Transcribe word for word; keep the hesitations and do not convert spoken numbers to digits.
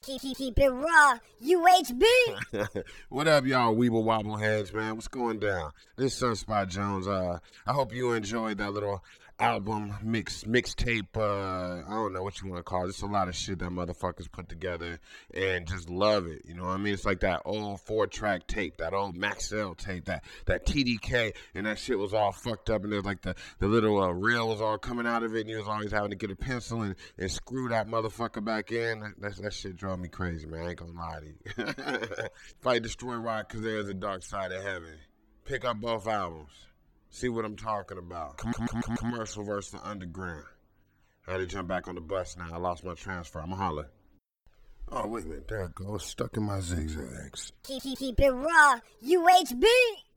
Keep, keep, keep it raw, U H B. What up, y'all Weeble Wobble heads, man? What's going down? This is Sunspot Jones. Uh, I hope you enjoyed that little album mix mixtape. Uh, I don't know what you want to call it. It's a lot of shit that motherfuckers put together and just love it. You know what I mean? It's like that old four track tape, that old Maxell tape, that that T D K, and that shit was all fucked up. And there's like the the little uh, reel was all coming out of it, and he was always having to get a pencil and, and screw that motherfucker back in. That that shit drove me crazy, man. I ain't gonna lie to you. Fight Destroy Rock, because there's a dark side of heaven. Pick up both albums. See what I'm talking about. Com- com- com- commercial versus the underground. I had to jump back on the bus now. I lost my transfer. I'ma holler. Oh, wait a minute. There it goes. Stuck in my zigzags. Keep, keep, keep it raw, U H B.